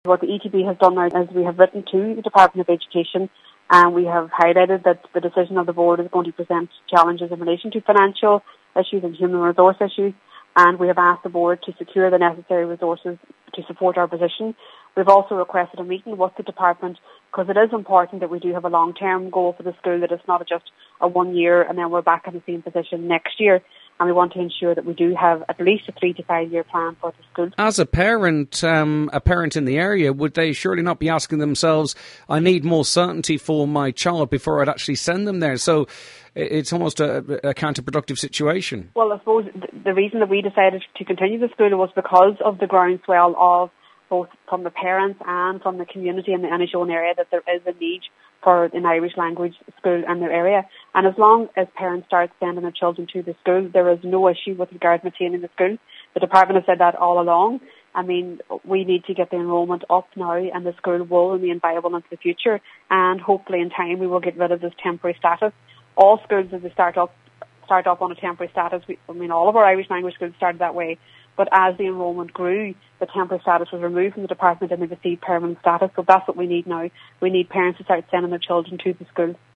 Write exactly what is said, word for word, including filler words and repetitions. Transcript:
What the E T B has done now is we have written to the Department of Education and we have highlighted that the decision of the board is going to present challenges in relation to financial issues and human resource issues, and we have asked the board to secure the necessary resources to support our position. We've also requested a meeting with the department because it is important that we do have a long-term goal for the school, that it's not just a one year and then we're back in the same position next year. And we want to ensure that we do have at least a three to five year plan for the school. As a parent, um, a parent in the area, would they surely not be asking themselves, I need more certainty for my child before I'd actually send them there? So it's almost a, a counterproductive situation. Well, I suppose the reason that we decided to continue the school was because of the groundswell of both from the parents and from the community in the Inishowen area that there is a need for an Irish language school in their area. And as long as parents start sending their children to the school, there is no issue with regard to maintaining the school. The department has said that all along. I mean, we need to get the enrolment up now and the school will remain viable into the future, and hopefully in time we will get rid of this temporary status. All schools, as they start up, start up on a temporary status. We, I mean, all of our Irish language schools started that way. But as the enrolment grew, the temporary status was removed from the department and they received permanent status. So that's what we need now. We need parents to start sending their children to the school.